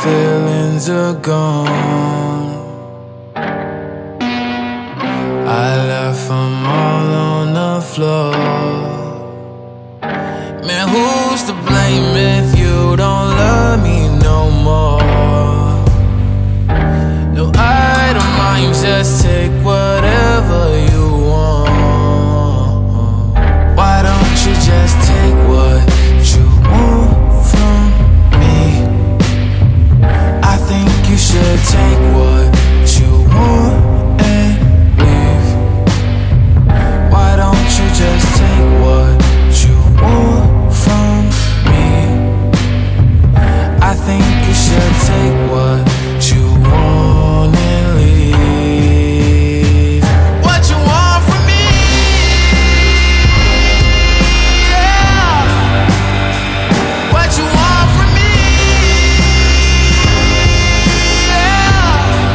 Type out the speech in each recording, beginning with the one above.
feelings are gone. I left them all on the floor. Man, who's to blame if you don't love me no more? No, I don't mind, just take whatever you want. Why don't you just take what you want from me? I think you should take what you want and leave. Why don't you just take what you want from me? I think you should take what you want and leave. What you want from me? Yeah. What you want from me? Yeah.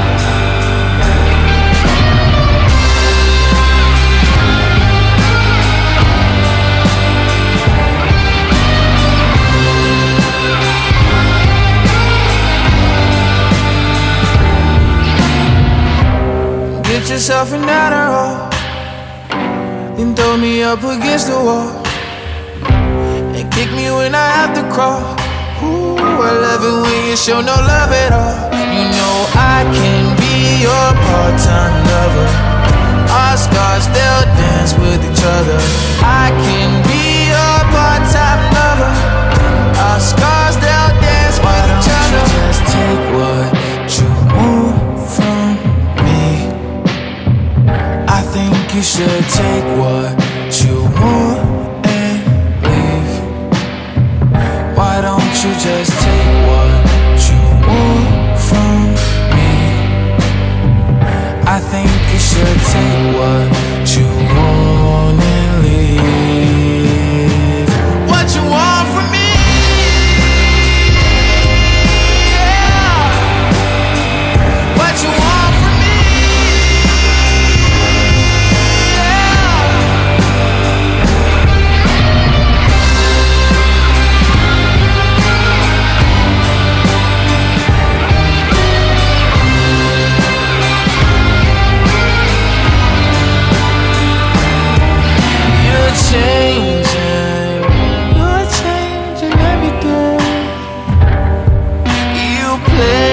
Get yourself an Adderall, then throw me up against the wall and kick me when I have to crawl. Ooh, I love it when you show no love at all. You know I can be your part-time lover. Our scars, they'll dance with each other. I can be your part-time lover. Our scars, they'll dance with each other. Why don't you just take what you want from me? I think you should take what you want and leave. Why don't you just take what you want from me? I think you should take what you want and leave. What you want from me? Yeah. What you want from me? You're changing every day. You play